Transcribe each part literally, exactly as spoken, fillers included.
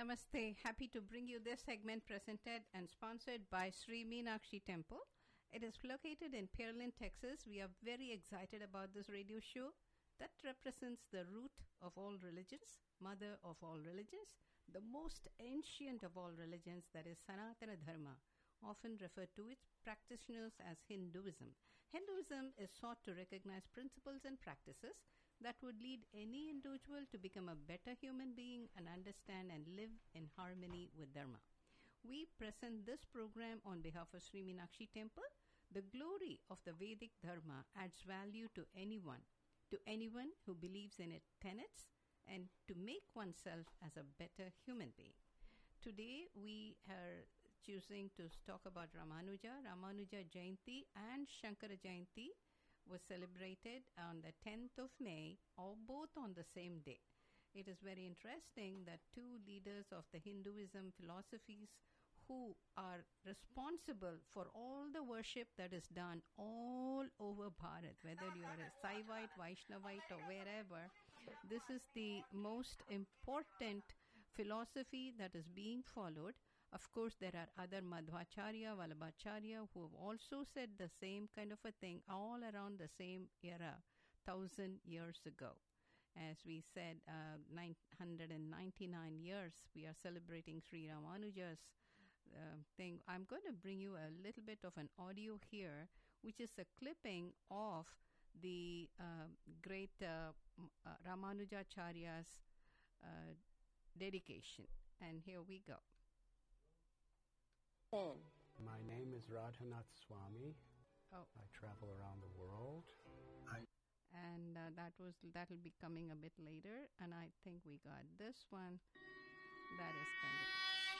Namaste. Happy to bring you this segment presented and sponsored by Sri Meenakshi Temple. It is located in Pearland, Texas. We are very excited about this radio show that represents the root of all religions, mother of all religions, the most ancient of all religions, that is Sanatana Dharma, often referred to its practitioners as Hinduism. Hinduism is sought to recognize principles and practices that would lead any individual to become a better human being and understand and live in harmony with Dharma. We present this program on behalf of Sri Meenakshi Temple. The glory of the Vedic Dharma adds value to anyone, to anyone who believes in its tenets and to make oneself as a better human being. Today we are choosing to talk about Ramanuja. Ramanuja Jayanti and Shankara Jayanti was celebrated on the tenth of May, or both on the same day. It is very interesting that two leaders of the Hinduism philosophies who are responsible for all the worship that is done all over Bharat, whether you are a Saivite, Vaishnavite or wherever, this is the most important philosophy that is being followed. Of course, there are other Madhvacharya, Vallabhacharya who have also said the same kind of a thing all around the same era, thousand years ago. As we said, uh, nine hundred ninety-nine years, we are celebrating Sri Ramanuja's uh, thing. I'm going to bring you a little bit of an audio here, which is a clipping of the uh, great uh, uh, Ramanujacharya's uh, dedication. And here we go. My name is Radhanath Swami. Oh. I travel around the world. I and uh, that was that'll be coming a bit later. And I think we got this one. That is kind of.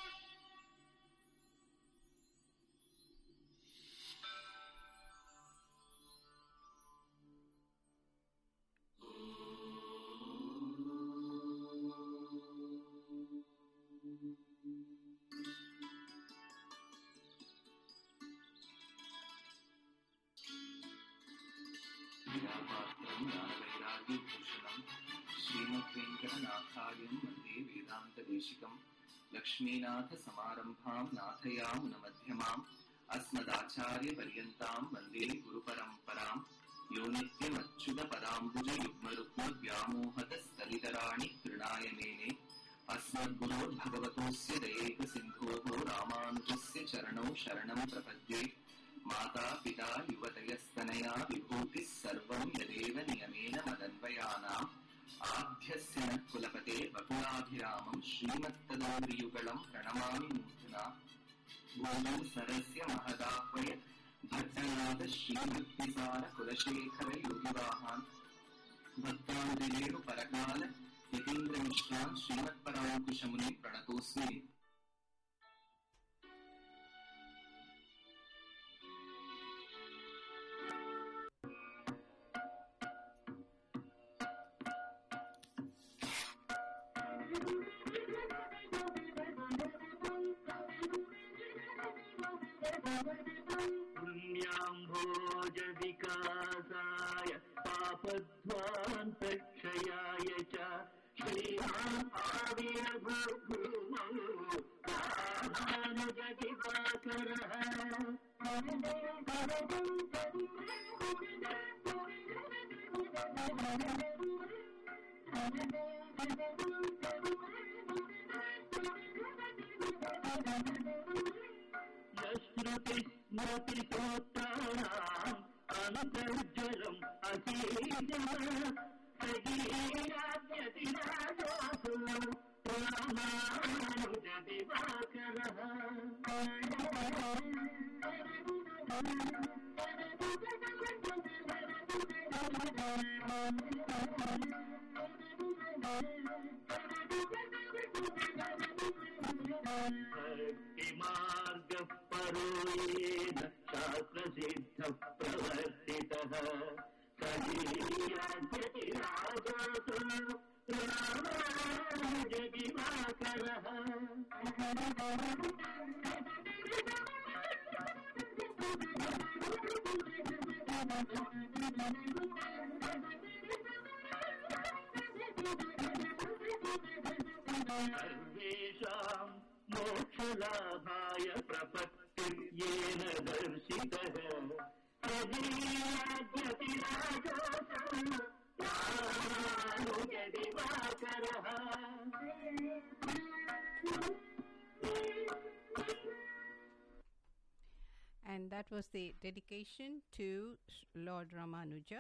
श्रीमद्वेङ्कटनाथार्यं वन्दे वेदान्तदेशिकं लक्ष्मीनाथसमारम्भां नाथयामुनमध्यमाम् अस्मदाचार्यपर्यन्तां वन्दे गुरुपरम्परां यो नित्यमच्युतपदाम्बुजयुग्मरुक्मव्यामोहतस्थलितराणि तृणाय मेने अस्मद्गुरोर्भगवतोऽस्य दयैकसिन्धोः रामानुजस्य चरणौ शरणं प्रपद्ये माता पिता युवतयस्तनया विभूतिः सर्वं यदेव नियमेन मदन्वयानाम् आद्यस्य नः कुलपते वकुलाभिरामं श्रीमत्तदौर्युगलं प्रणमामि मूर्धना भूमौ सरस्य महदाह्वय भट्टनाथ श्रीभक्तिसार कुलशेखर योगिवाहान् भक्तानुदिलेरु परकाल यतीन्द्रमिश्रान् श्रीमत्पराङ्कुशमुनि प्रणतोऽस्मि. पुण्याम्भोजविकासाय पापध्वान्तक्षयाय च श्रीमान् आविर्भूमौ रामानुजदिवाकरः स्मृतिसूत्राणाम् अन्तर्जलम् असीजः सगीराज्यतिराजोऽसु रामानुजदिवाकरः भक्तिमार्गः परो येन शास्त्रसिद्धः प्रवर्तितः सगीराज्यतिराजोऽसु रामानुजदिवाकरः सर्वेषां मोक्षलाभाय प्रपत्तिर्येन दर्शितः प्रजीयाद्यतिराजोऽसौ रामानुजदिवाकरः. And that was the dedication to Lord Ramanuja.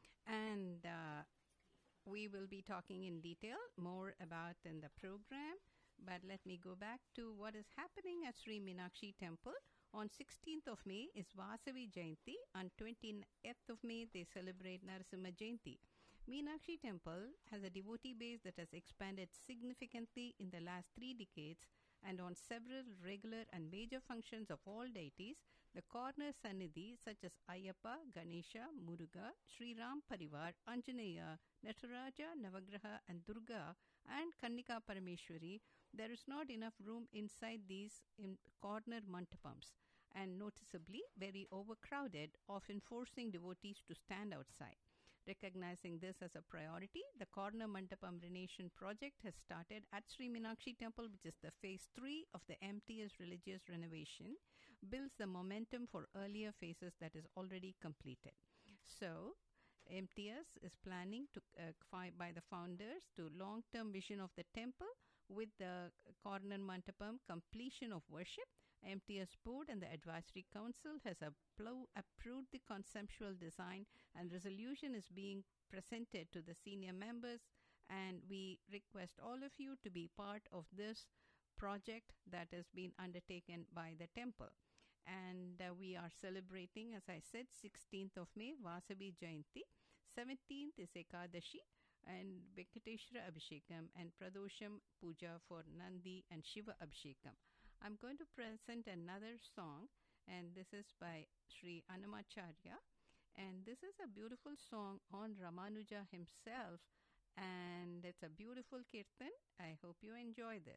And uh, we will be talking in detail more about in the program. But let me go back to what is happening at Sri Meenakshi Temple. On sixteenth of May is Vasavi Jayanti. On twentieth of May, they celebrate Narasimha Jayanti. Meenakshi Temple has a devotee base that has expanded significantly in the last three decades, and on several regular and major functions of all deities, the corner Sannidhi such as Ayyappa, Ganesha, Muruga, Sri Ram Parivar, Anjaneya, Nataraja, Navagraha and Durga and Kannika Parameshwari, there is not enough room inside these in corner mantapams, and noticeably very overcrowded, often forcing devotees to stand outside. Recognizing this as a priority, the Corner Mandapam Renovation project has started at Sri Meenakshi Temple, which is the phase three of the M T S religious renovation, builds the momentum for earlier phases that is already completed. So, M T S is planning to uh, fi- by the founders to long-term vision of the temple with the Corner Mandapam completion of worship. M T S board and the advisory council has appro- approved the conceptual design, and resolution is being presented to the senior members, and we request all of you to be part of this project that has been undertaken by the temple. And uh, we are celebrating, as I said, sixteenth of May, Vasavi Jayanti. seventeenth is Ekadashi and Venkateshwara Abhishekam and Pradosham Puja for Nandi and Shiva Abhishekam. I'm going to present another song, and this is by Sri Annamacharya, and this is a beautiful song on Ramanuja himself, and it's a beautiful kirtan. I hope you enjoy this.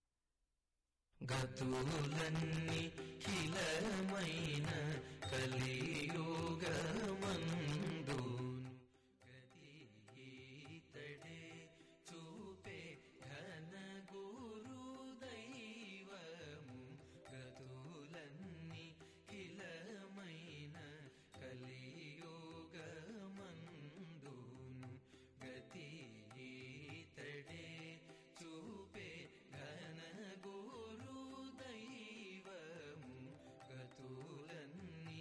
గతులన్ని కిలమైన కలియుగమందు గతీతడే చూపే ఘన గురు దైవము గతులన్ని కిలమైన కలియుగమందు గతీతడే చూపే ఘన గురు దైవము గతులన్ని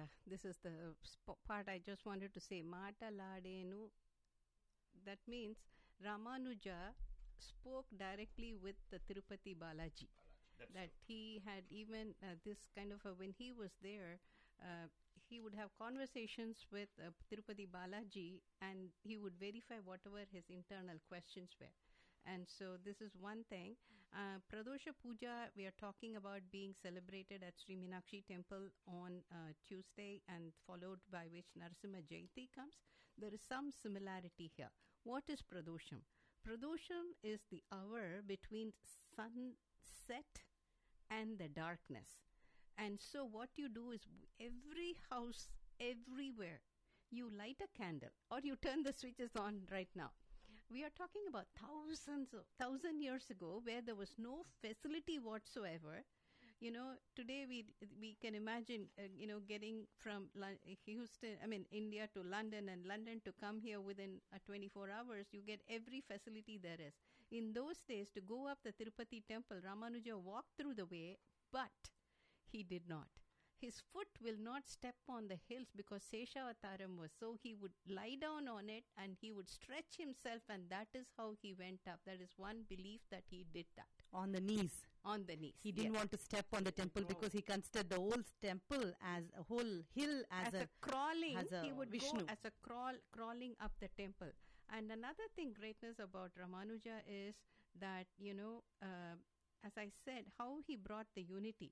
uh, this is the sp- part I just wanted to say. Mata Ladenu, that means Ramanuja spoke directly with the Tirupati Balaji. That's That he had even uh, this kind of a, when he was there, uh, he would have conversations with uh, Tirupati Balaji, and he would verify whatever his internal questions were. And so this is one thing. Uh, Pradosha Puja, we are talking about being celebrated at Sri Meenakshi Temple on uh, Tuesday, and followed by which Narasimha Jayanti comes. There is some similarity here. What is Pradosham? Pradosham is the hour between sunset and the darkness. And so what you do is every house, everywhere, you light a candle or you turn the switches on right now. We are talking about thousands of thousand years ago, where there was no facility whatsoever. You know, today we we can imagine, uh, you know, getting from Lo- Houston, I mean India to London, and London to come here within uh, twenty-four hours. You get every facility there is. In those days, to go up the Tirupati temple, Ramanuja walked through the way, but he did not. His foot will not step on the hills because Seshavataram was. So he would lie down on it and he would stretch himself, and that is how he went up. That is one belief that he did that. On the knees. On the knees. He didn't yes. want to step on the temple because he considered the whole temple as a whole hill as, as a, a crawling. as a he would Vishnu. go as a crawl, crawling up the temple. And another thing, greatness about Ramanuja is that, you know, uh, as I said, how he brought the unity.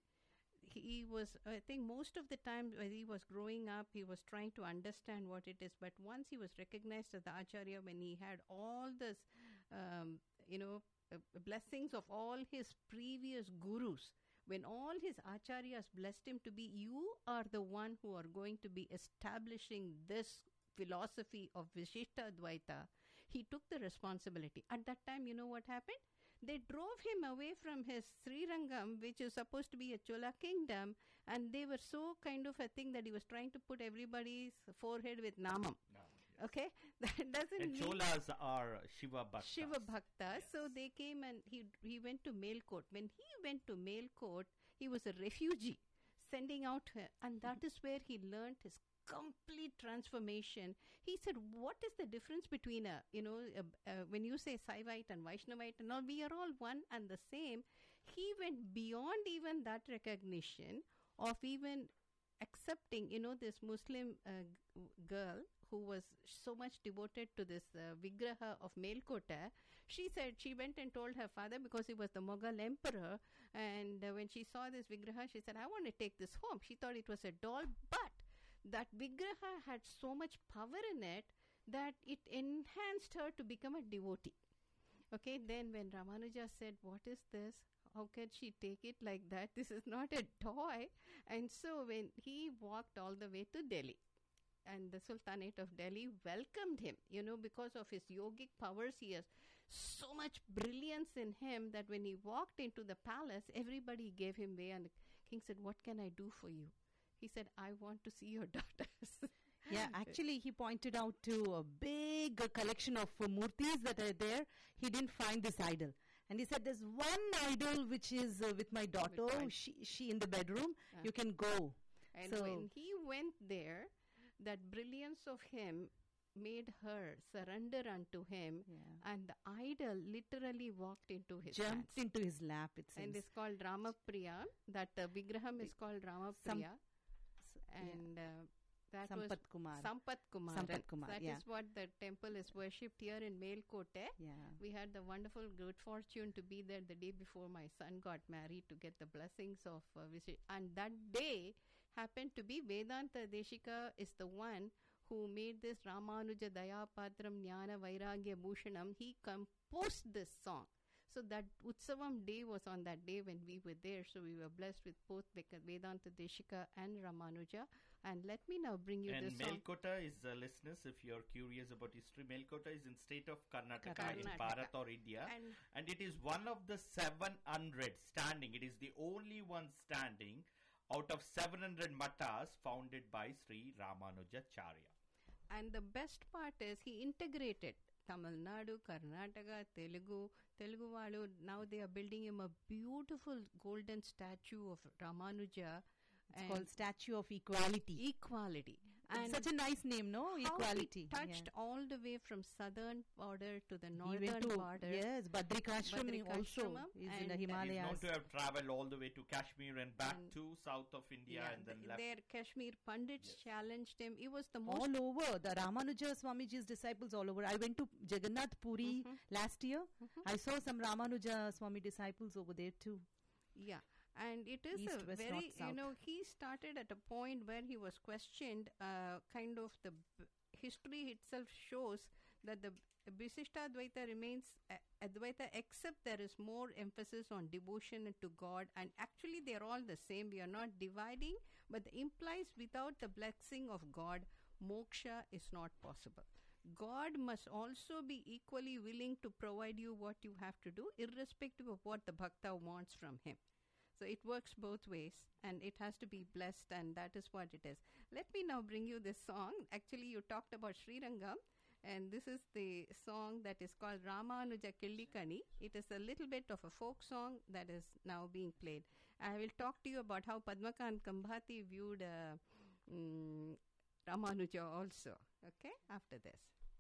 He was, I think most of the time when he was growing up, he was trying to understand what it is. But once he was recognized as the Acharya, when he had all this, um, you know, uh, blessings of all his previous gurus, when all his Acharyas blessed him to be, you are the one who are going to be establishing this philosophy of Vishishta Advaita, he took the responsibility. At that time, you know what happened? They drove him away from his Srirangam, which is supposed to be a Chola kingdom, and they were so kind of a thing that he was trying to put everybody's forehead with Namam. No, yes. Okay? That doesn't And mean... Cholas are Shiva Bhaktas. Shiva Bhaktas. Yes. So they came and he he went to Melkot. When he went to Melkot, he was a refugee sending out her, and that is where he learned his complete transformation. He said, what is the difference between a, you know, a, a, when you say Saivite and Vaishnavite and all, we are all one and the same. He went beyond even that recognition of even accepting, you know, this Muslim uh, g- girl who was so much devoted to this uh, Vigraha of Melkota. She said, she went and told her father, because he was the Mughal emperor, and uh, when she saw this Vigraha, she said, I want to take this home. She thought it was a doll, but that Vigraha had so much power in it that it enhanced her to become a devotee. Okay, then when Ramanuja said, what is this? How can she take it like that? This is not a toy. And so when he walked all the way to Delhi, and the Sultanate of Delhi welcomed him, you know, because of his yogic powers, he has so much brilliance in him that when he walked into the palace, everybody gave him way, and the king said, what can I do for you? He said, I want to see your daughters. Yeah, actually, he pointed out to a big uh, collection of uh, murtis that are there. He didn't find this idol. And he said, there's one idol which is uh, with my daughter. With my- She, she in the bedroom. Uh. You can go. And So- when he went there, that brilliance of him made her surrender unto him, Yeah. and the idol literally walked into his hands. Jumped into his lap, it seems. And it's called Ramapriya. That uh, Vigraham is called Ramapriya. And uh, that was Sampat Kumar. Sampat Kumar. Sampat Kumar, That yeah. is what the temple is worshipped here in Melkote. Yeah. We had the wonderful good fortune to be there the day before my son got married to get the blessings of uh, visit. And that day happened to be Vedanta Deshika is the one who made this Ramanuja Dayapatram Jnana Vairagya Bhushanam. He composed this song. So that Utsavam day was on that day when we were there. So we were blessed with both Vek- Vedanta Deshika and Ramanuja. And let me now bring you And this song. Melkota is, uh, listeners, if you're curious about history, Melkota is in state of Karnataka, in Karnataka. Bharat or India. And And it is one of the seven hundred standing. It is the only one standing out of seven hundred mattas founded by Sri Ramanujacharya. And the best part is he integrated Tamil Nadu, Karnataka, Telugu, Telugu Valu. Now they are building him a beautiful golden statue of Ramanuja It's called Statue of Equality. Equality. And such a nice name, no? How Equality. he touched Yeah. all the way from southern border to the He northern went to, border. yes, Badrikashram also Badrikashramam is in the and- He's Himalayas. known to have traveled all the way to Kashmir and back And- to south of India Yeah, and then th- left. their Kashmir Pandits Yes. challenged him. It was the most. All over. The Ramanuja Swamiji's disciples all over. I went to Jagannath Puri Mhm. last year. Mhm. I saw some Ramanuja Swami disciples over there too. Yeah, and it is East, a west, very, north, you south. know, he started at a point where he was questioned. Uh, kind of the b- history itself shows that the Visishtadvaita remains uh, Advaita, except there is more emphasis on devotion to God, and actually they are all the same. We are not dividing, but the implies without the blessing of God, moksha is not possible. God must also be equally willing to provide you what you have to do, irrespective of what the bhakta wants from him. So it works both ways, and it has to be blessed, and that is what it is. Let me now bring you this song. Actually, you talked about Sri Rangam, and this is the song that is called Ramanuja Killikani. It is a little bit of a folk song that is now being played. I will talk to you about how Padmakant Kambhati viewed uh, mm, Ramanuja also, okay, after this.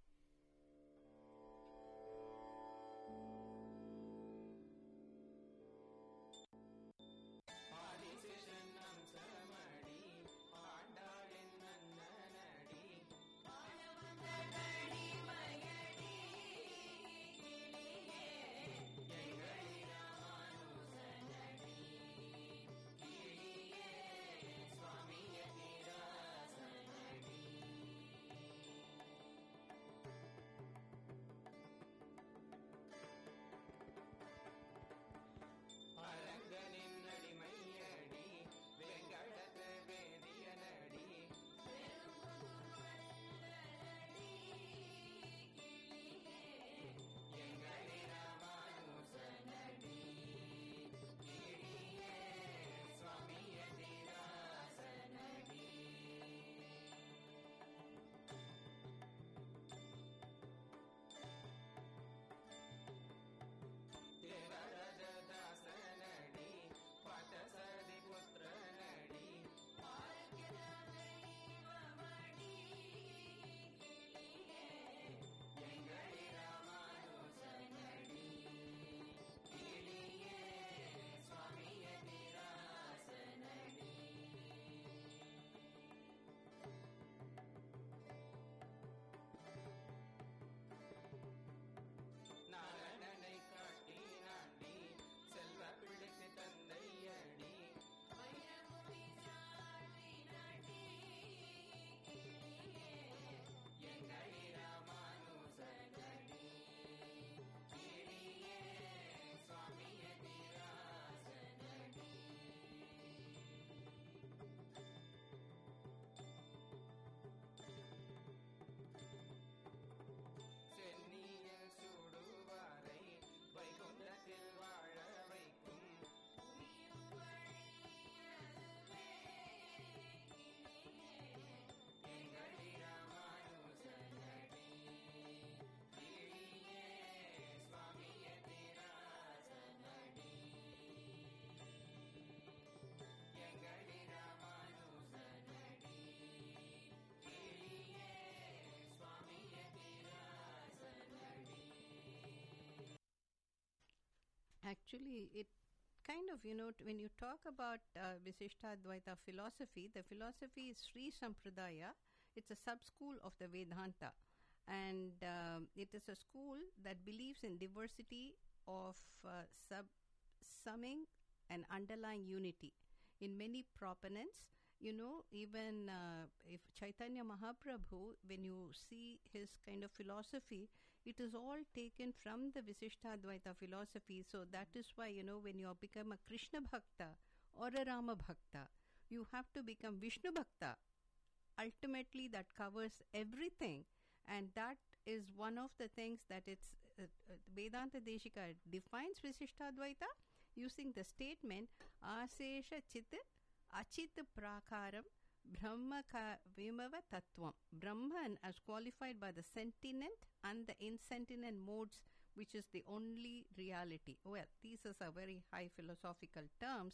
Actually, it kind of, you know, t- when you talk about uh, Visishtadvaita philosophy, the philosophy is Sri Sampradaya. It's a sub-school of the Vedanta. And um, it is a school that believes in diversity of uh, sub summing and underlying unity. In many proponents, you know, even uh, if Chaitanya Mahaprabhu, when you see his kind of philosophy, it is all taken from the Visishtadvaita philosophy. So that is why, you know, when you have become a Krishna Bhakta or a Rama Bhakta, you have to become Vishnu Bhakta. Ultimately, that covers everything. And that is one of the things that it's uh, uh, Vedanta Deshika defines Visishtadvaita using the statement Asesha Chit Achit Prakaram Brahma ka Vimava Tattvam. Brahman as qualified by the sentient and the insentient modes, which is the only reality. Well, these are very high philosophical terms,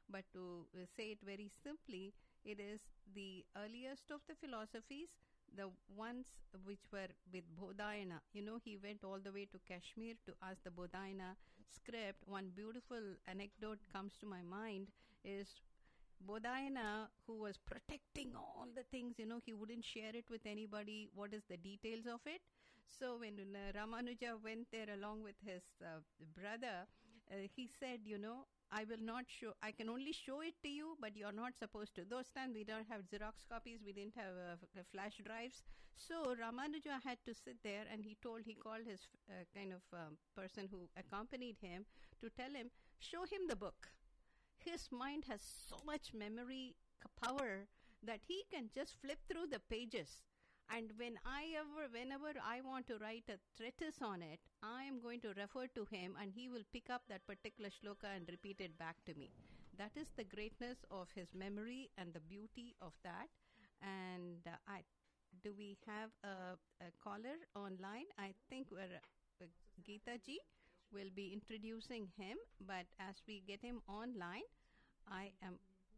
but to uh, say it very simply, it is the earliest of the philosophies, the ones which were with Bodhayana. You know, he went all the way to Kashmir to ask the Bodhayana script. One beautiful anecdote comes to my mind is Bodhayana, who was protecting all the things, you know, he wouldn't share it with anybody. What is the details of it? So when uh, Ramanuja went there along with his uh, brother, uh, he said, you know, I will not show, I can only show it to you, but you're not supposed to. Those times we don't have Xerox copies, we didn't have uh, f- flash drives. So Ramanuja had to sit there, and he told, he called his uh, kind of um, person who accompanied him to tell him, show him the book. His mind has so much memory c- power that he can just flip through the pages. And when I ever, whenever I want to write a treatise on it, I am going to refer to him, and he will pick up that particular shloka and repeat it back to me. That is the greatness of his memory and the beauty of that. And uh, I, do we have a, a caller online? I think we're, uh, Geeta ji will be introducing him, but as we get him online, I am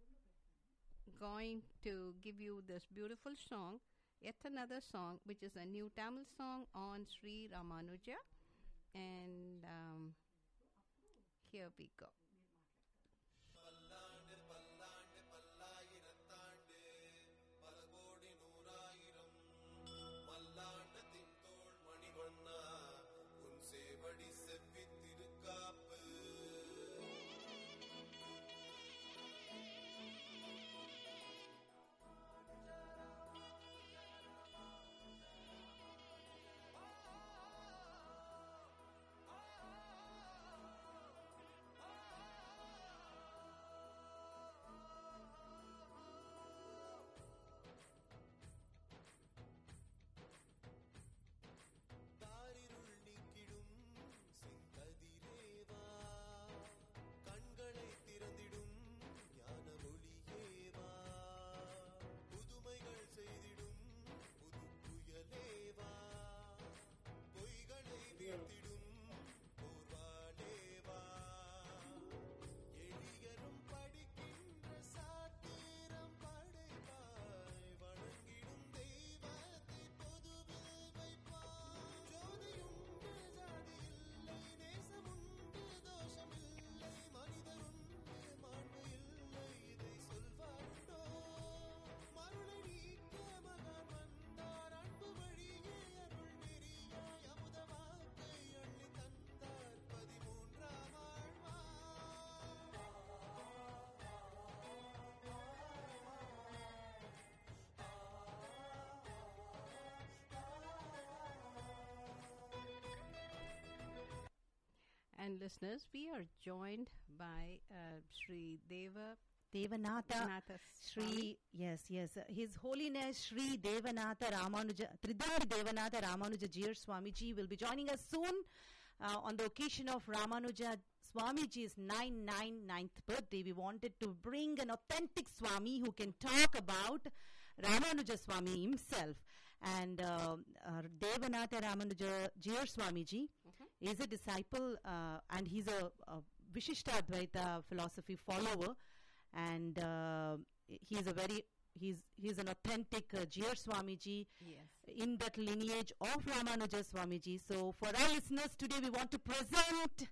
going to give you this beautiful song, yet another song, which is a new Tamil song on Sri Ramanuja. And um, here we go. And listeners, we are joined by uh, Sri Deva Devanatha Devanatha Sri, yes, yes, uh, His Holiness Sri Devanatha Ramanuja, Tridandi Devanatha Ramanuja Jiyar Swamiji will be joining us soon uh, on the occasion of Ramanuja Swamiji's nine ninety-ninth birthday. We wanted to bring an authentic Swami who can talk about Ramanuja Swami himself. And uh, uh, Devanatha Ramanuja Jiyar Swamiji Mhm. is a disciple uh, and he's a, a Vishishtadvaita philosophy follower, and uh, he's a very he's he's an authentic uh, Jiyar Swamiji Yes. in that lineage of Ramanuja Swamiji. So for our listeners today, we want to present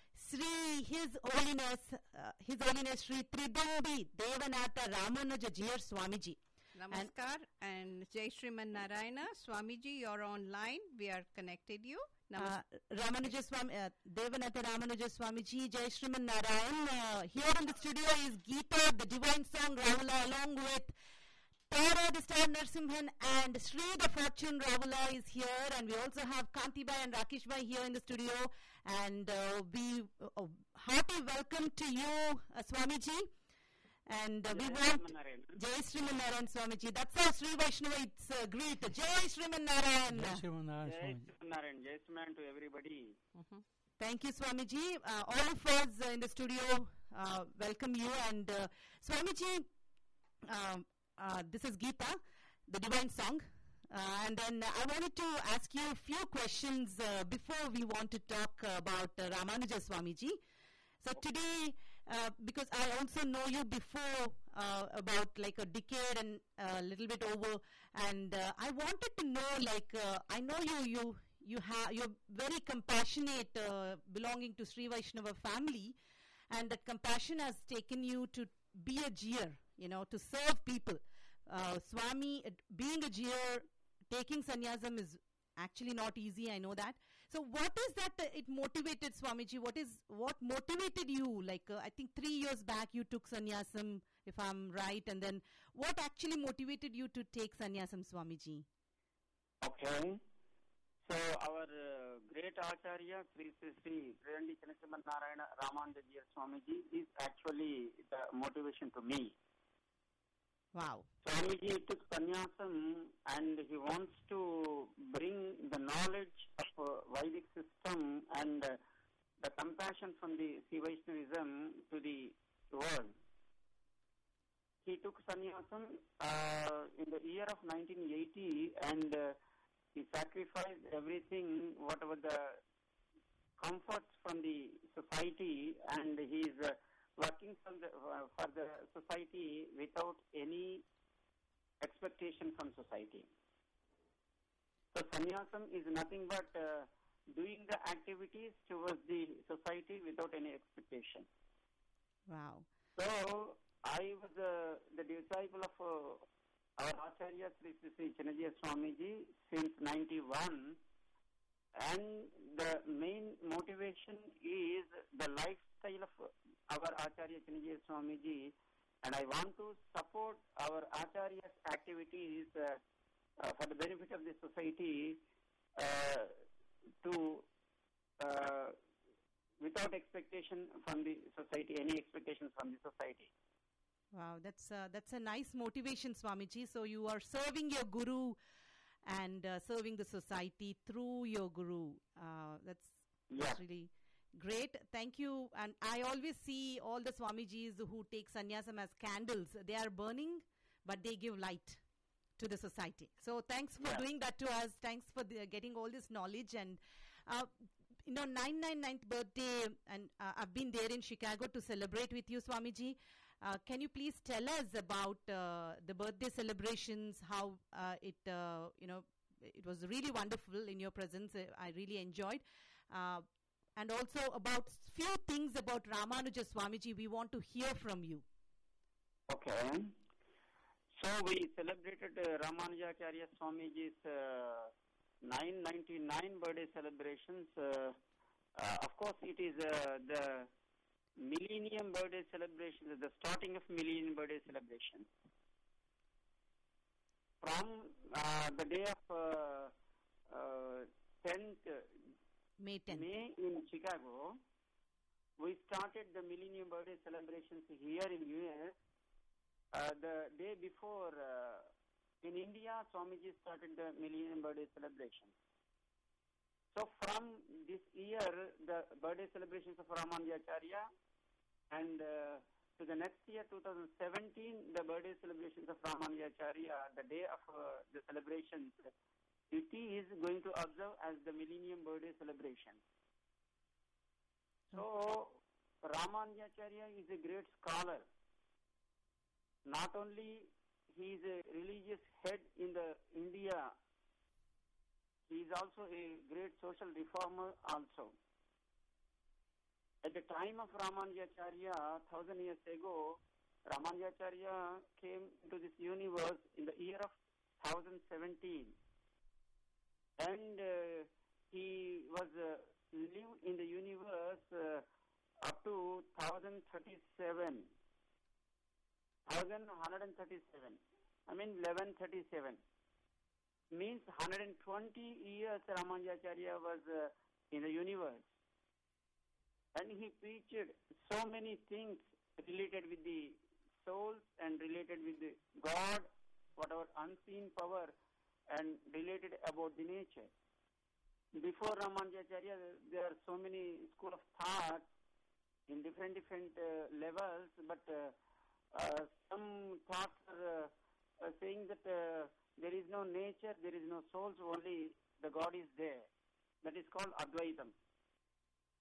Sri His Holiness uh, His Holiness Sri Tridandi Devanatha Ramanuja Jiyar Swamiji. Namaskar and Jai Shriman Narayana. Swamiji, you're online. We are connected you. Namaskar. Uh, Ramanuja Swami, uh, Devanatha Ramanuja Swamiji, Jai Shriman Narayan. Uh, here in the studio is Geeta, the divine song Ravula, along with Tara, the star Narsimhan, and Sri, the fortune Ravula is here. And we also have Kantibai and Rakeshbai here in the studio. And uh, we uh, hearty welcome to you, uh, Swamiji. And uh, we want Jai Shriman Narayan Swamiji. That's how Sri Vaishnava it's uh, greet. Jai Shriman Narayan. Jai Shrimanarayan Jai Swamiji. Narayan, Jai Shriman to everybody. Mhm. Thank you, Swamiji. Uh, all of us uh, in the studio uh, welcome you. And uh, Swamiji, um, uh, this is Geeta, the divine song. Uh, and then I wanted to ask you a few questions uh, before we want to talk uh, about uh, Ramanuja Swamiji. So today, uh, because I also know you before uh, about like a decade and a little bit over, and uh, I wanted to know, like, uh, I know you you you have you're very compassionate, uh, belonging to Sri Vaishnava family, and that compassion has taken you to be a Jier, you know, to serve people. Uh, Swami, uh, being a Jier, taking sannyasam is actually not easy. I know that. So, what is that? Uh, it motivated Swamiji. What is what motivated you? Like, uh, I think three years back you took sannyasam, if I'm right, and then what actually motivated you to take sannyasam, Swamiji? Okay. So our uh, great Acharya, Sri Sri Sri Sri Chanasriman Narayana Ramananda Jier Swamiji is actually the motivation to me. Wow. Swamiji took sannyasam and he wants to bring the knowledge of uh, Vedic system and uh, the compassion from the Sri Vaishnavism to the world. He took sannyasam uh, in the year of nineteen eighty and uh, he sacrificed everything, whatever the comforts from the society, and he is uh, working from the, uh, for the society without any expectation from society. So sannyasam is nothing but uh, doing the activities towards the society without any expectation. Wow. So I was uh, the disciple of uh, our Acharya Sri Sri Sri Channajia Swamiji since ninety-one, and the main motivation is the lifestyle of our Acharya Channajia Swamiji, and I want to support our Acharya's activities uh, uh, for the benefit of the society uh, to uh, without expectation from the society, any expectations from the society. Wow, that's uh, that's a nice motivation, Swamiji. So you are serving your guru and uh, serving the society through your guru. Uh, that's, Yeah. that's really great. Thank you. And I always see all the Swamijis who take sannyasam as candles. They are burning, but they give light to the society. So thanks for Yeah. doing that to us. Thanks for the, getting all this knowledge. And uh, you know, nine hundred ninety-ninth birthday, and uh, I've been there in Chicago to celebrate with you, Swamiji. Uh, can you please tell us about uh, the birthday celebrations, how uh, it, uh, you know, it was really wonderful in your presence. uh, I really enjoyed. Uh, and also about few things about Ramanuja Swamiji we want to hear from you. Okay. So we celebrated uh, Ramanujacharya Swamiji's uh, nine ninety-nine birthday celebrations. Uh, uh, of course, it is uh, the Millennium birthday celebration, the starting of Millennium birthday celebration. From uh, the day of uh, uh, tenth May tenth. May in Chicago, we started the Millennium birthday celebrations here in U S. Uh, the day before, uh, in India, Swamiji started the Millennium birthday celebration. So from this year, the birthday celebrations of Ramanujacharya, and uh, to the next year, two thousand seventeen, the birthday celebrations of Ramanujacharya, the day of uh, the celebrations, it is going to observe as the Millennium birthday celebration. So, Ramanujacharya is a great scholar. Not only he is a religious head in the India, he is also a great social reformer also. At the time of Ramanujacharya, thousand years ago, Ramanujacharya came into this universe in the year of one thousand seventeen, and uh, he was uh, lived in the universe uh, up to one thousand thirty-seven, one thousand one hundred thirty-seven. I mean eleven thirty-seven. Means one hundred twenty years Ramanujacharya was uh, in the universe. And he preached so many things related with the souls and related with the God, whatever unseen power, and related about the nature. Before Ramanujacharya, there are so many school of thought in different different uh, levels, but uh, uh, some thoughts are uh, uh, saying that uh, there is no nature, there is no souls, only the God is there. That is called Advaitam.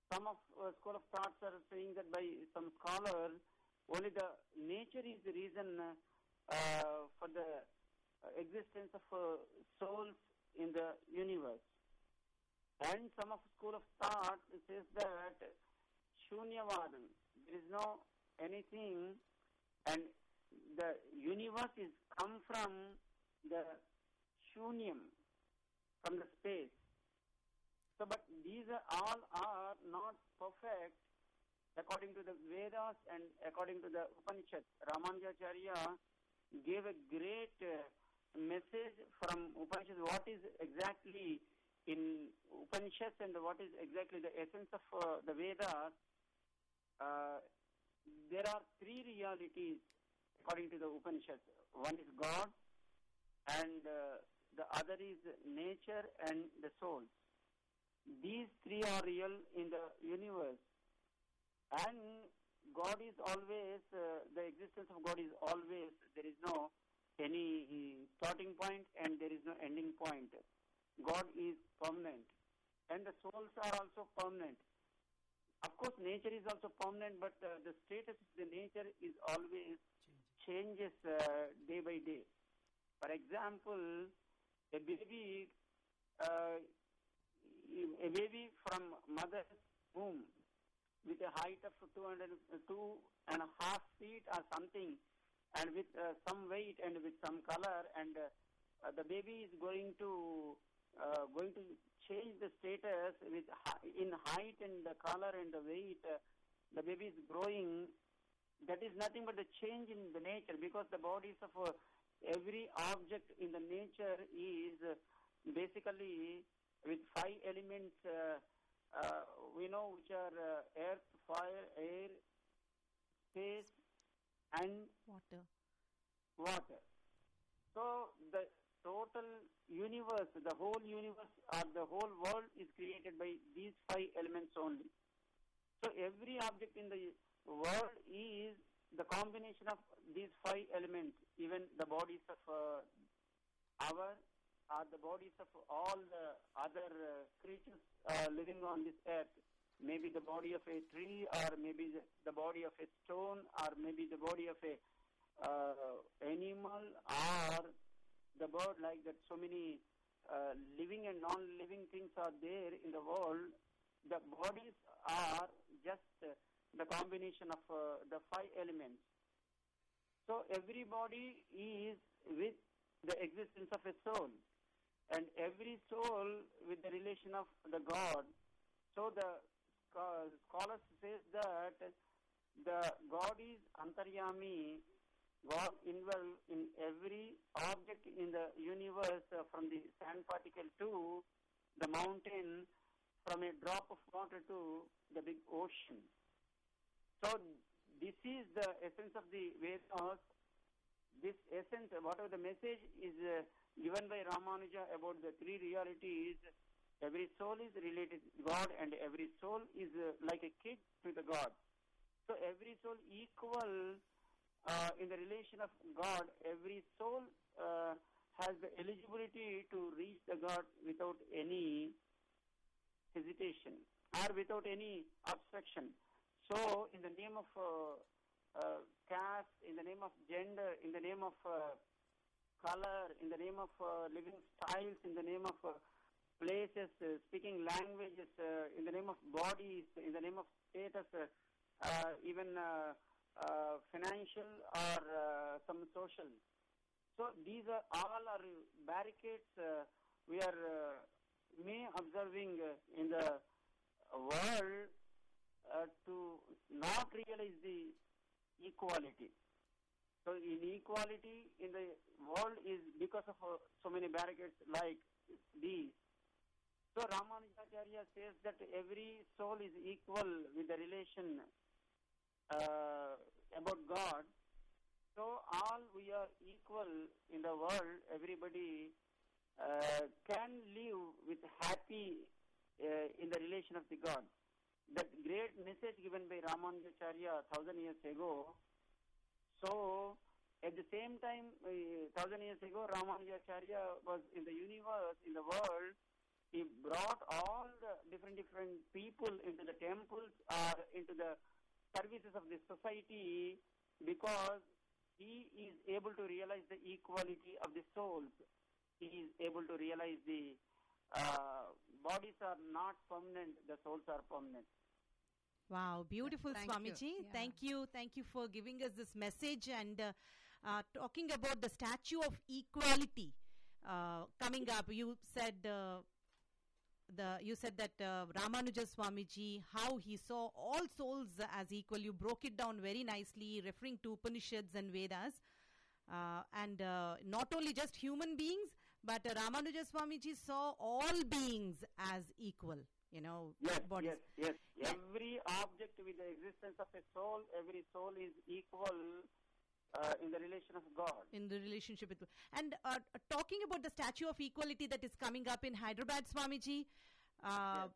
some of uh, school of thoughts are saying that by some scholars, only the nature is the reason uh, for the uh, existence of uh, souls in the universe. And some of school of thought says that Shunyavadam, there is no anything, and the universe is come from the Shunyam, from the space. So, but these are all are not perfect according to the Vedas and according to the Upanishads. Ramanujacharya gave a great uh, message from Upanishads, what is exactly in Upanishads and what is exactly the essence of uh, the Vedas. Uh, there are three realities according to the Upanishads. One is God, and uh, the other is nature and the soul. These three are real in the universe. And God is always, uh, the existence of God is always, there is no any starting point and there is no ending point. God is permanent. And the souls are also permanent. Of course, nature is also permanent, but uh, the status of the nature is always changes uh, day by day. For example, a baby, uh, a baby from mother's womb with a height of two hundred, two and a half feet or something, and with uh, some weight and with some color, and uh, uh, the baby is going to uh, going to change the status with hi- in height and the color and the weight. Uh, the baby is growing. That is nothing but the change in the nature, because the bodies of uh, every object in the nature is uh, basically with five elements, uh, uh, we know, which are uh, earth, fire, air, space, and Water. water. So the total universe, the whole universe or the whole world is created by these five elements only. So every object in the world is the combination of these five elements. Even the bodies of uh, our are the bodies of all the other uh, creatures uh, living on this earth. Maybe the body of a tree, or maybe the, the body of a stone, or maybe the body of a uh, animal, or the bird, like that. So many uh, living and non-living things are there in the world. The bodies are just uh, the combination of uh, the five elements. So every body is with the existence of a soul, and every soul with the relation of the God. So the uh, scholars says that the God is Antaryami, God involved in every object in the universe, uh, from the sand particle to the mountain, from a drop of water to the big ocean. So this is the essence of the Vedas. This essence, whatever the message is uh, given by Ramanuja about the three realities, every soul is related to God, and every soul is uh, like a kid to the God. So every soul equal uh, in the relation of God. Every soul uh, has the eligibility to reach the God without any hesitation or without any obstruction. So in the name of uh, uh, caste, in the name of gender, in the name of uh, color, in the name of uh, living styles, in the name of uh, places, uh, speaking languages, uh, in the name of bodies, in the name of status, uh, uh, even uh, uh, financial or uh, some social. So these are all are barricades uh, we are uh, may observing uh, in the world uh, to not realize the equality. So inequality in the world is because of uh, so many barricades like these. So Ramanujacharya says that every soul is equal with the relation uh, about God. So all we are equal in the world. Everybody uh, can live with happy uh, in the relation of the God. That great message given by Ramanujacharya thousand years ago. So at the same time, uh, thousand years ago, Ramanujacharya was in the universe, in the world, he brought all the different different people into the temples or into the services of the society because he is able to realize the equality of the souls. He is able to realize the uh, bodies are not permanent, the souls are permanent. Wow, beautiful, Thank Swamiji. you. Yeah. Thank you. Thank you for giving us this message and uh, uh, talking about the statue of equality uh, coming up. You said uh, the you said that uh, Ramanuja Swamiji, how he saw all souls as equal. You broke it down very nicely, referring to Upanishads and Vedas. Uh, and uh, not only just human beings, but uh, Ramanuja Swamiji saw all beings as equal. You know, Yes, bodies. yes, yes. Yeah. Every object with the existence of a soul, every soul is equal uh, in the relation of God. In the relationship with and uh, uh, talking about the statue of equality that is coming up in Hyderabad, Swamiji. Uh,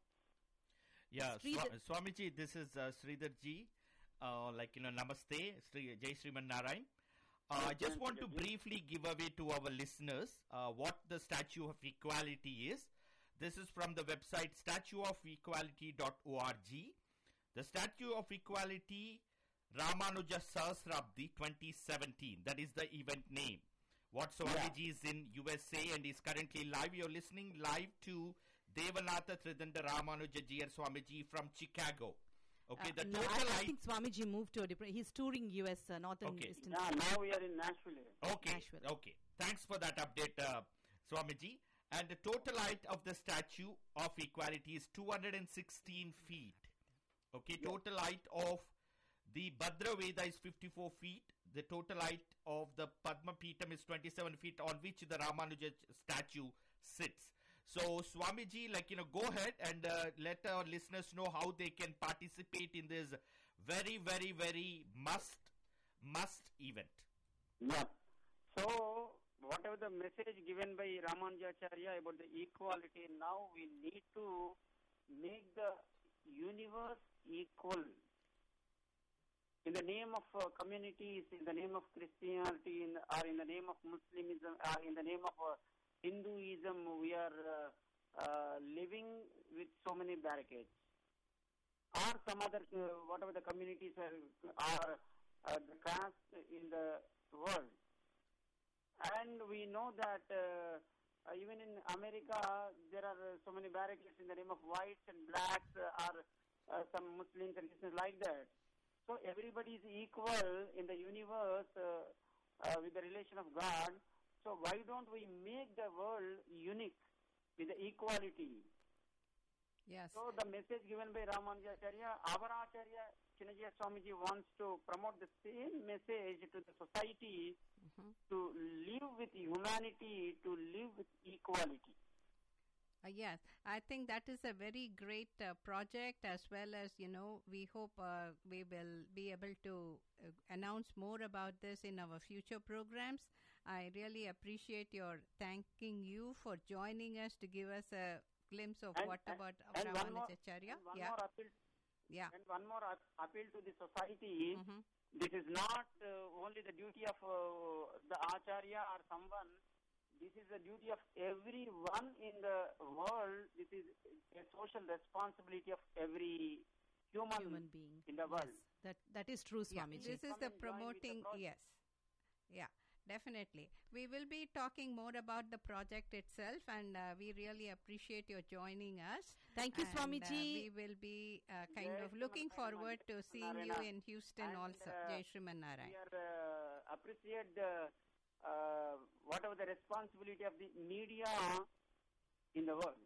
Yeah, Sridhar- Swa- Swamiji, this is uh, Sridhar ji. Uh, like, you know, Namaste, Sri Jai Sriman Narayan. Uh, I just want to briefly give away to our listeners uh, what the Statue of Equality is. This is from the website statue of equality dot org. The Statue of Equality Ramanuja Sahasrabdi twenty seventeen. That is the event name. What Swamiji is in U S A and is currently live. You're listening live to Devanatha Tridanda Ramanuja G R Swamiji from Chicago. Okay, uh, the no, total I, I height. think Swamiji moved to a different. He's touring U S, uh, Northern Okay. Eastern. Yeah, now we are in Nashville. Okay, Nashville. okay. Thanks for that update, uh, Swamiji. And the total height of the Statue of Equality is two hundred sixteen feet. Okay, total height of the Bhadra Veda is fifty-four feet. The total height of the Padma Peetham is twenty-seven feet on which the Ramanuja statue sits. So, Swamiji, like, you know, go ahead and uh, let our listeners know how they can participate in this very, very, very must, must event. Yeah. So, whatever the message given by Ramanujacharya about the equality, now we need to make the universe equal. In the name of uh, communities, in the name of Christianity, in, or in the name of Muslimism, or in the name of uh, Hinduism, we are uh, uh, living with so many barricades. Or some other, uh, whatever the communities are, are uh, the caste in the world. And we know that uh, uh, even in America, there are uh, so many barricades in the name of whites and blacks, uh, or uh, some Muslims and Christians like that. So everybody is equal in the universe uh, uh, with the relation of God. So why don't we make the world unique with the equality? Yes. So the message given by Ramanujacharya, our Acharya Chinnajaya Swamiji wants to promote the same message to the society, Mhm. to live with humanity, to live with equality. Uh, yes, I think that is a very great uh, project, as well as, you know, we hope uh, we will be able to uh, announce more about this in our future programs. I really appreciate your thanking you for joining us to give us a glimpse of And- what and- about and one more- Ramanujacharya. and one Yeah, more appeal, yeah. and one more ap- appeal to the society. Mhm. This is not uh, only the duty of uh, the Acharya or someone. This is the duty of everyone in the world. This is a social responsibility of every human, Human being. in the world. Yes, that that is true, Yeah, Swamiji. this is Come the and join with the promoting, project. yes. Yeah, definitely. We will be talking more about the project itself, and uh, we really appreciate your joining us. Thank you, And, uh, Swamiji. we will be uh, kind Jai of looking Sriman forward Narayan, to seeing you Narayana. in Houston And, also. uh, Jai Shriman We Narayan. are uh, appreciate the uh, whatever the responsibility of the media in the world.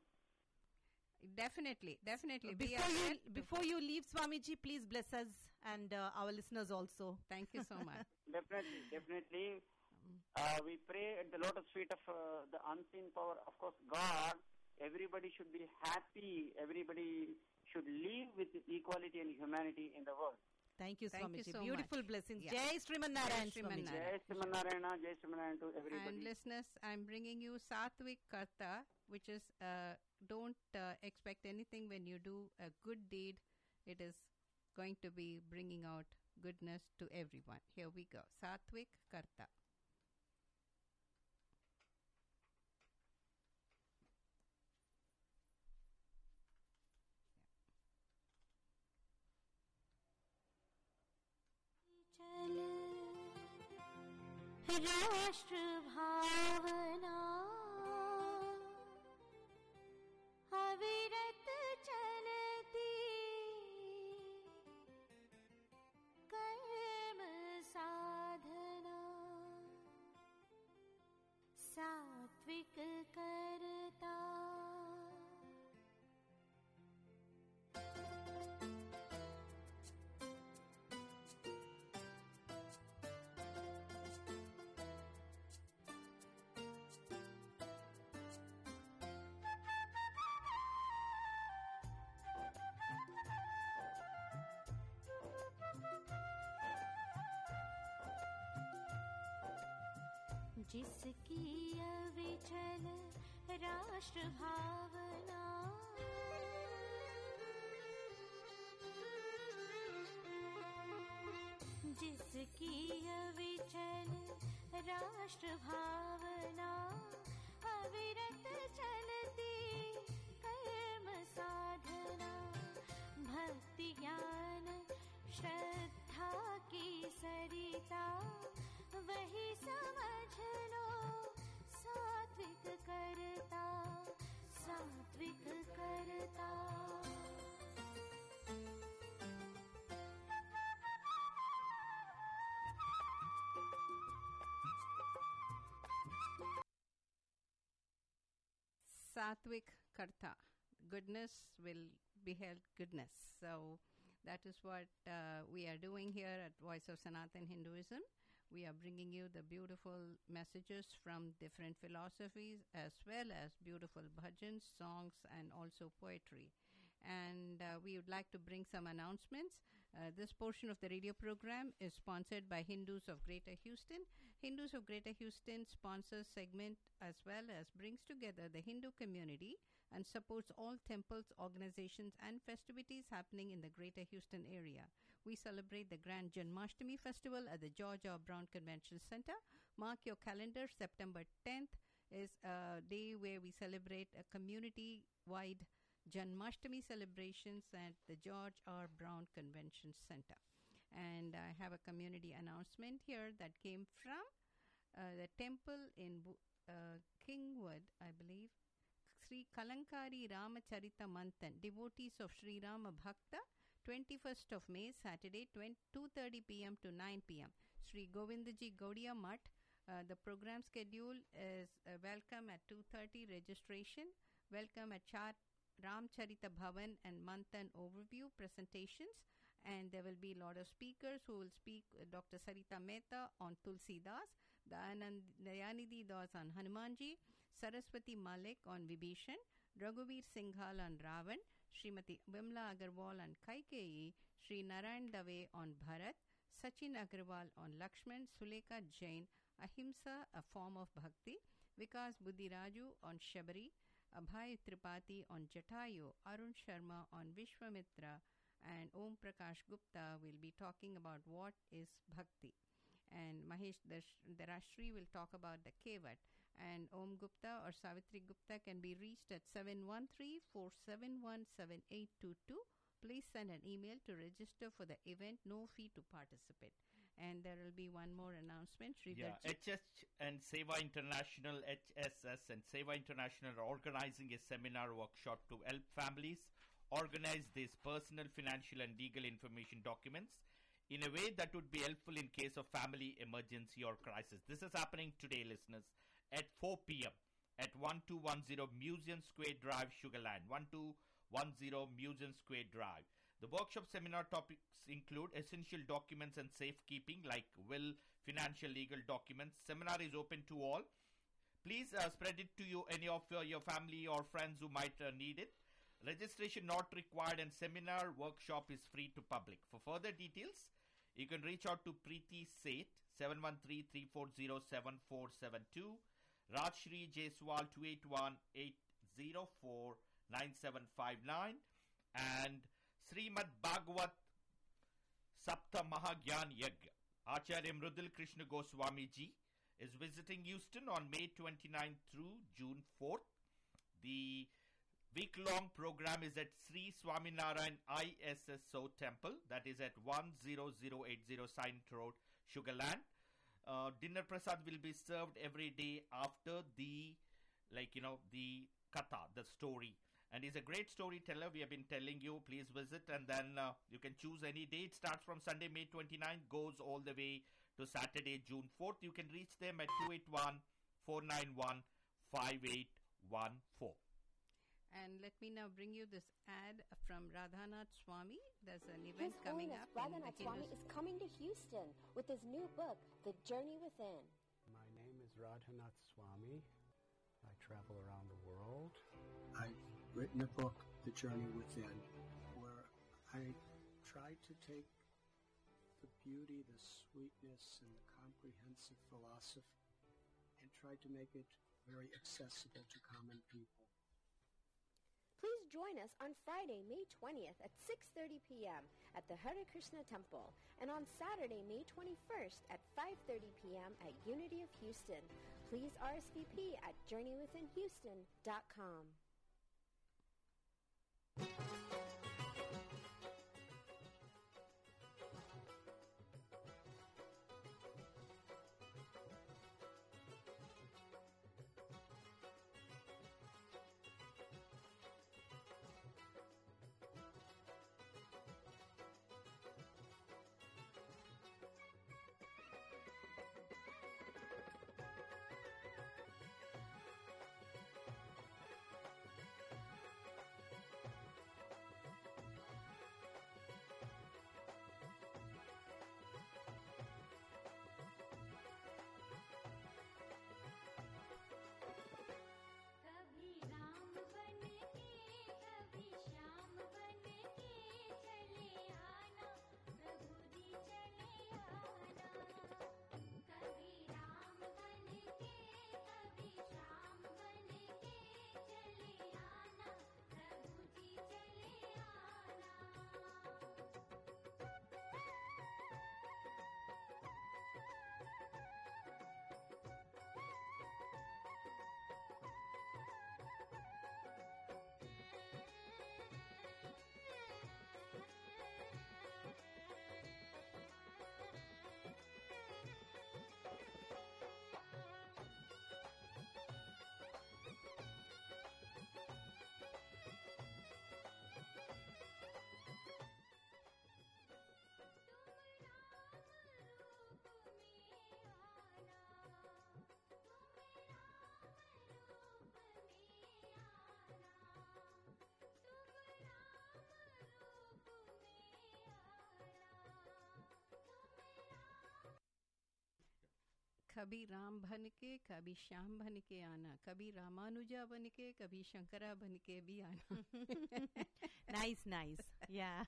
Definitely, definitely. We Before are you there to- before you leave, Swamiji, please bless us and uh, our listeners also. Thank you so much. Definitely, definitely. Uh, we pray at the lotus feet of uh, the unseen power, of course, God. Everybody should be happy. Everybody should live with equality and humanity in the world. Thank you, Thank you Swamiji. so Beautiful much. blessings. Yeah. Jai Sriman Narayan, Sriman Swamiji. Narayan. Jai Srimanarayana, Jai Srimanarayana to And everybody. listeners, I'm bringing you Satvik Karta, which is uh, don't uh, expect anything when you do a good deed. It is going to be bringing out goodness to everyone. Here we go. Satvik Karta. राष्ट्र भावना अविरत चलती कर्म साधना सात्विक करता जिसकी अविचल राष्ट्र भावना जिसकी अविचल राष्ट्र भावना अविरत चलती कर्म साधना भक्ति ज्ञान श्रद्धा की सरिता वही समझ लो सात्विक करता सात्विक करता Satvik Karta. Goodness will behold goodness. So that is what uh, we are doing here at Voice of Sanatan Hinduism. We are bringing you the beautiful messages from different philosophies as well as beautiful bhajans, songs, and also poetry. And uh, we would like to bring some announcements. Uh, this portion of the radio program is sponsored by Hindus of Greater Houston. Hindus of Greater Houston sponsors segment as well as brings together the Hindu community and supports all temples, organizations, and festivities happening in the Greater Houston area. We celebrate the Grand Janmashtami Festival at the George R. Brown Convention Center. Mark your calendar. September tenth is a day where we celebrate a community-wide Janmashtami celebrations at the George R. Brown Convention Center. And I have a community announcement here that came from uh, the temple in Bu- uh, Kingwood, I believe. Sri Kalankari Ramacharita Manthan, devotees of Sri Rama Bhakta, twenty-first of May, Saturday, two thirty p.m. to nine p.m. Sri Govindaji Gaudiya Math. Uh, the program schedule is uh, welcome at two thirty registration, welcome at Char Ramcharita Bhavan and Manthan overview presentations, and there will be a lot of speakers who will speak. uh, Doctor Sarita Mehta on Tulsi Das, Dayanidhi Das on Hanumanji, Saraswati Malik on Vibhishan, Raghuveer Singhal on Ravan, Srimati Vimla Agarwal on Kaikeyi, Sri Narayan Dave on Bharat, Sachin Agarwal on Lakshman, Sulekha Jain, Ahimsa, a form of bhakti, Vikas Buddhiraju on Shabari, Abhay Tripathi on Jatayu, Arun Sharma on Vishwamitra, and Om Prakash Gupta will be talking about what is bhakti. And Mahesh Dash- Darashri will talk about the Kevat. And Om Gupta or Savitri Gupta can be reached at seven one three, four seven one, seven eight two two. Please send an email to register for the event, no fee to participate. And there will be one more announcement. Yeah, Sridharji. H S and Seva International, H S S and Seva International are organizing a seminar workshop to help families organize these personal, financial, and legal information documents in a way that would be helpful in case of family emergency or crisis. This is happening today, listeners, at four p.m. at twelve ten Museum Square Drive, Sugarland. twelve ten Museum Square Drive. The workshop seminar topics include essential documents and safekeeping like will, financial, legal documents. Seminar is open to all. Please uh, spread it to you, any of uh, your family or friends who might uh, need it. Registration not required and seminar workshop is free to public. For further details, you can reach out to Preeti Seth, seven one three, three four zero, seven four seven two, Rajshri Jaiswal, two eight one, eight zero four, nine seven five nine, and Srimad Bhagavad Sapta Mahagyan Yagya. Acharya Mrudal Krishna Goswami Ji is visiting Houston on May twenty-ninth through June fourth. The week-long program is at Sri Swaminarayan I S S O Temple, that is at one zero zero eight zero Saint Road, Sugarland. Uh, dinner prasad will be served every day after the, like, you know, the katha, the story. And he's a great storyteller. We have been telling you, please visit. And then uh, you can choose any day. It starts from Sunday, May twenty-ninth, goes all the way to Saturday, June fourth. You can reach them at two eight one, four nine one, five eight one four. And let me now bring you this ad from Radhanath Swami. There's an event His coming Holiness up. in Radhanath Wikinews. Swami is coming to Houston with his new book, The Journey Within. My name is Radhanath Swami. I travel around the world. I've written a book, The Journey Within, where I try to take the beauty, the sweetness, and the comprehensive philosophy and try to make it very accessible to common people. Please join us on Friday, May twentieth at six thirty p.m. at the Hare Krishna Temple and on Saturday, May twenty-first at five thirty p.m. at Unity of Houston. Please R S V P at journey within houston dot com. कभी राम बन के कभी श्याम बन के चले आना प्रभु जी चले आना कभी राम बन के कभी श्याम बन के चले आना प्रभु जी चले कभी राम बन के कभी श्याम बन के आना कभी रामानुजा बन के कभी शंकरा बन के भी आना. Nice, nice. Yeah.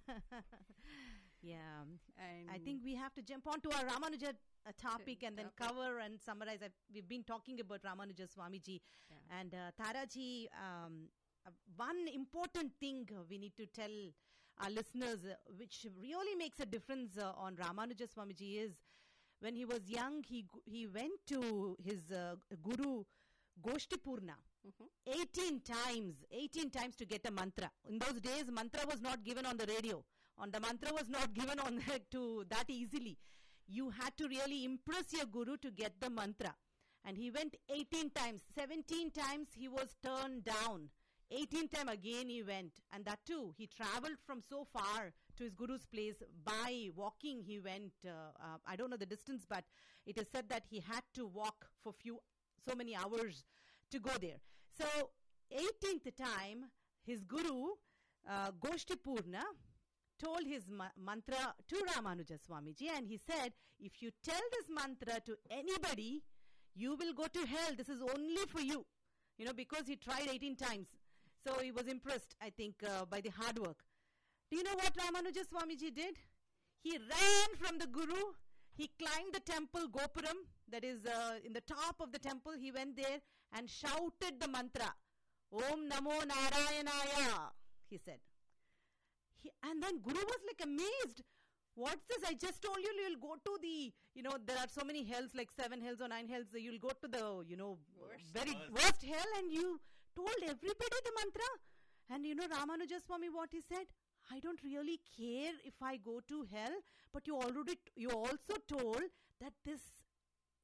Yeah. And I think we have to jump on to our Ramanuja uh, topic and then topic. cover and summarize. I've, we've been talking about Ramanuja Swamiji. Yeah. And uh, Taraji, um, uh, one important thing uh, we need to tell our listeners, uh, which really makes a difference uh, on Ramanuja Swamiji, is when he was young, he g- he went to his uh, guru Goshtipurna Mhm. eighteen times, eighteen times to get a mantra. In those days, mantra was not given on the radio. On the mantra was not given on the, to that easily. You had to really impress your guru to get the mantra. And he went eighteen times. seventeen times he was turned down. eighteenth time again he went. And that too, he traveled from so far to his guru's place by walking. He went, uh, uh, I don't know the distance, but it is said that he had to walk for few, so many hours to go there. So, eighteenth time, his guru, uh, Goshtipurna, told his ma- mantra to Ramanuja Swamiji, and he said, if you tell this mantra to anybody, you will go to hell. This is only for you. You know, because he tried eighteen times. So he was impressed, I think, uh, by the hard work. Do you know what Ramanuja Swamiji did? He ran from the guru. He climbed the temple Gopuram, that is uh, in the top of the temple. He went there and shouted the mantra, Om Namo Narayanaya, he said. He, and then Guru was like amazed. What's this? I just told you you'll go to the, you know, there are so many hells, like seven hells or nine hells. So you'll go to the, you know, Worst. very Worst. worst hell, and you told everybody the mantra. And you know, Ramanuja Swami, what he said? I don't really care if I go to hell, but you already, t- you also told that this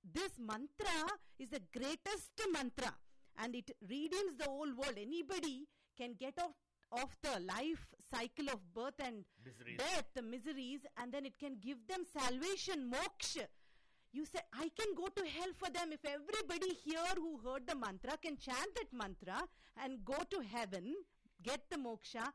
this mantra is the greatest mantra, and it redeems the whole world. Anybody can get out of the life cycle of birth and Miseries. death, the miseries, and then it can give them salvation, moksha. You say, I can go to hell for them. If everybody here who heard the mantra can chant that mantra and go to heaven, get the moksha,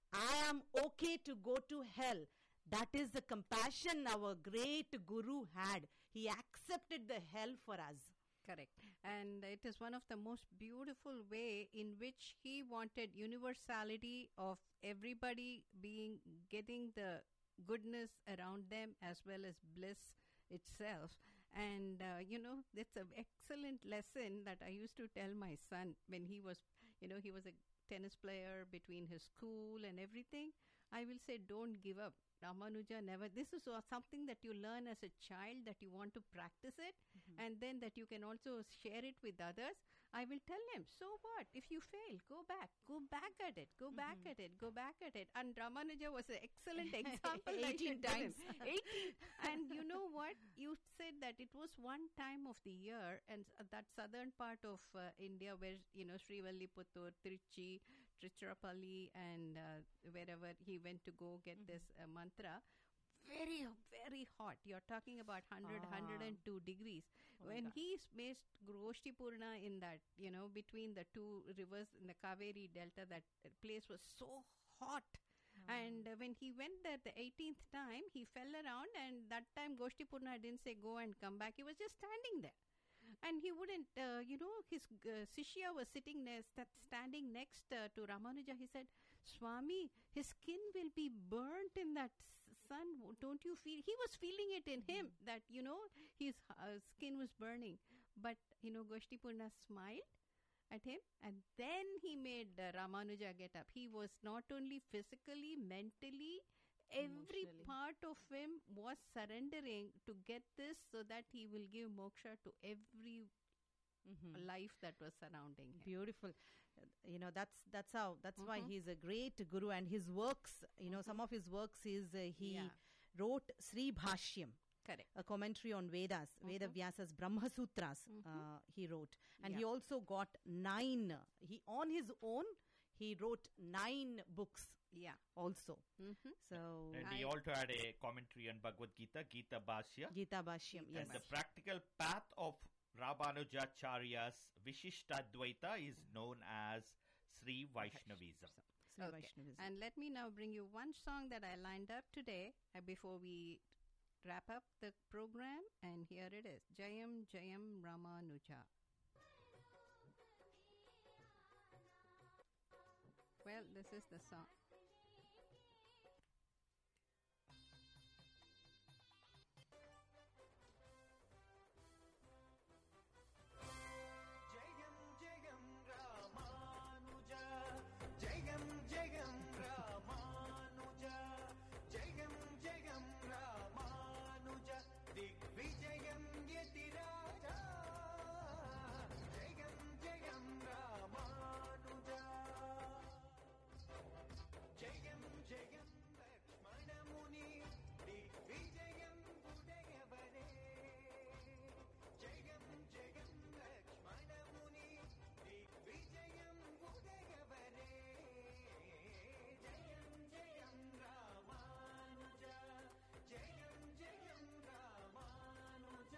I am okay to go to hell. That is the compassion our great Guru had. He accepted the hell for us. Correct. And it is one of the most beautiful way in which he wanted universality of everybody being, getting the goodness around them as well as bliss itself. And, uh, you know, it's an excellent lesson that I used to tell my son when he was, you know, he was a tennis player between his school and everything. I will say, don't give up. Ramanuja never, this is uh, something that you learn as a child, that you want to practice it, Mm-hmm. and then that you can also share it with others. I will tell him, so what? If you fail, go back, go back at it, go back Mm-hmm. at it, go back at it. And Ramanuja was an excellent example. I eighteen should tell him. times. eighteen. And you know what? You said that it was one time of the year, and s- that southern part of uh, India where, you know, Srivilliputtur, Trichy, Trichurapalli, and uh, wherever he went to go get Mm-hmm. this uh, mantra, very, very hot. You're talking about one hundred, Ah. one hundred two degrees. Oh my When God. he made Goshti Purna in that, you know, between the two rivers in the Kaveri Delta, that uh, place was so hot. And uh, when he went there the eighteenth time, he fell around, and that time Goshti Purna didn't say go and come back. He was just standing there. And he wouldn't, uh, you know, his uh, Sishya was sitting there, st- standing next uh, to Ramanuja. He said, Swami, his skin will be burnt in that s- sun. W- Don't you feel? He was feeling it in him that, you know, his uh, skin was burning. But, you know, Goshti Purna smiled at him, and then he made uh, Ramanuja get up. He was not only physically, mentally, every Emotionally. part of him was surrendering to get this, so that he will give moksha to every Mhm. life that was surrounding him. Beautiful. Uh, You know, that's that's how, that's why Mhm. he's a great guru. And his works, you know, some of his works is uh, he Yeah. wrote Sri Bhashyam, Correct. a commentary on Vedas, Veda Mhm. Vyasa's Brahma Sutras, Mhm. uh, he wrote. And he Yeah. also got nine, uh, he on his own, he wrote nine books Yeah. also. Mm-hmm. So, And I- he also had a commentary on Bhagavad Gita, Gita Bhashya, Gita Bhashyam, yes. and the practical path of Ramanujacharya's Vishishtadvaita is known as Sri Vaishnavism. Sri Okay. Vaishnavism. And let me now bring you one song that I lined up today uh, before we wrap up the program. And here it is, Jayam Jayam Ramanuja. Well, this is the song. జయం జయం రామానుజ జయం జయం రామానుజ జయం జయం రామానుజ దిగ్విజయం యతిరాజా జయం జయం రామానుజ జయం జయం లక్ష్మణముని దిగ్విజయం ఉదయవరే జయం జయం లక్ష్మణముని దిగ్విజయం ఉదయవరే జయం జయం రామానుజ జయం జయం రామానుజ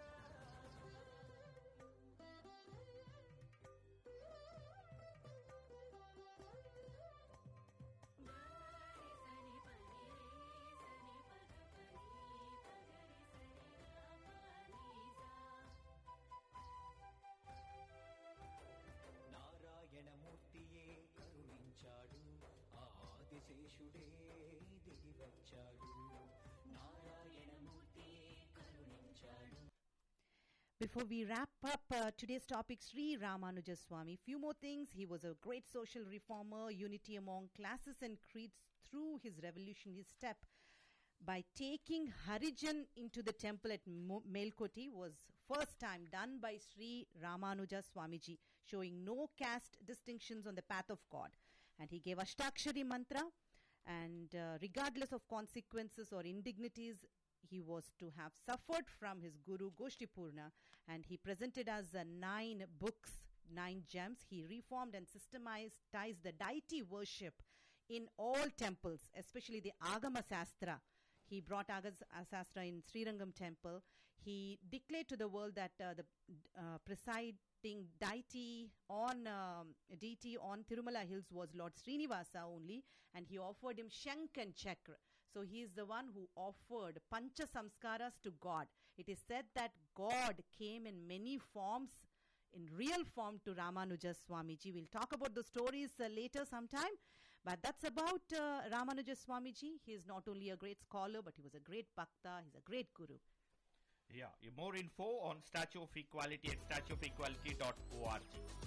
నారాయణమూర్తియే కరుణించాడు ఆ ఆదిశేషుడే దిగి వచ్చాడు నారాయణమూర్తియే కరుణించాడు Before we wrap up uh, today's topic, Sri Ramanuja Swami, few more things. He was a great social reformer, unity among classes and creeds through his revolutionary step by taking Harijan into the temple at Mo- Melkoti was first time done by Sri Ramanuja Swamiji, showing no caste distinctions on the path of God. And he gave Ashtakshari mantra, and uh, regardless of consequences or indignities, he was to have suffered from his guru Goshtipurna, and he presented us uh, nine books, nine gems. He reformed and systematized the deity worship in all temples, especially the Agama Sastra. He brought Agama Sastra in Srirangam temple. He declared to the world that uh, the uh, presiding deity on um, deity on Tirumala Hills was Lord Srinivasa only, and he offered him Shank and Chakra. So he is the one who offered Pancha Samskaras to God. It is said that God came in many forms, in real form, to Ramanuja Swamiji. We'll talk about the stories uh, later sometime. But that's about uh, Ramanuja Swamiji. He is not only a great scholar, but he was a great bhakta. He's a great guru. Yeah, more info on Statue of Equality at statue of equality dot org.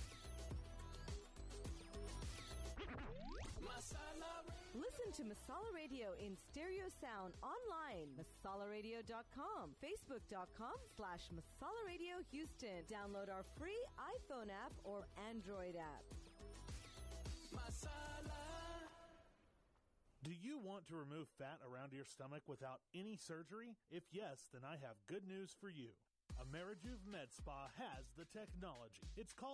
Listen to Masala Radio in stereo sound online. masala radio dot com, facebook dot com slash Masala Radio Houston. Download our free iPhone app or Android app. Do you want to remove fat around your stomach without any surgery? If yes, then I have good news for you. Amerijuve Med Spa has the technology. It's called